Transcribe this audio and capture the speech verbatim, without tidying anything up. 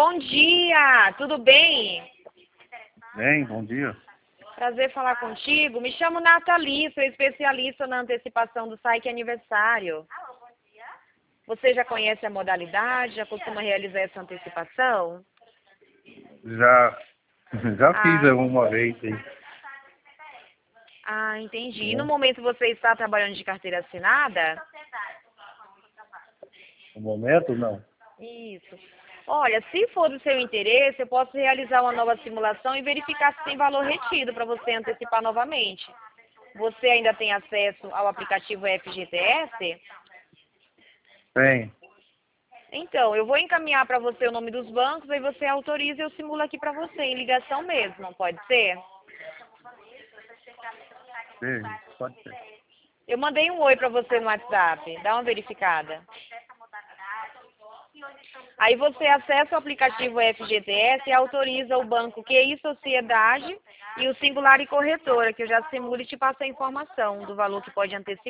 bom dia, tudo bem? Bem, bom dia. Prazer falar contigo. Me chamo Nathalie, sou especialista na antecipação do S A I C Aniversário. Você já conhece a modalidade? Já costuma realizar essa antecipação? Já, já Ah. fiz alguma vez aí. Ah, entendi. E no momento você está trabalhando de carteira assinada? No momento, não. Isso. Olha, se for do seu interesse, eu posso realizar uma nova simulação e verificar se tem valor retido para você antecipar novamente. Você ainda tem acesso ao aplicativo F G T S? Tem. Então, eu vou encaminhar para você o nome dos bancos, aí você autoriza e eu simulo aqui para você, em ligação mesmo, pode ser? Sim, pode ser. Eu mandei um oi para você no WhatsApp, dá uma verificada. Aí você acessa o aplicativo F G T S e autoriza o banco Q I Sociedade e o Singular e Corretora, que eu já simulo e te passo a informação do valor que pode antecipar.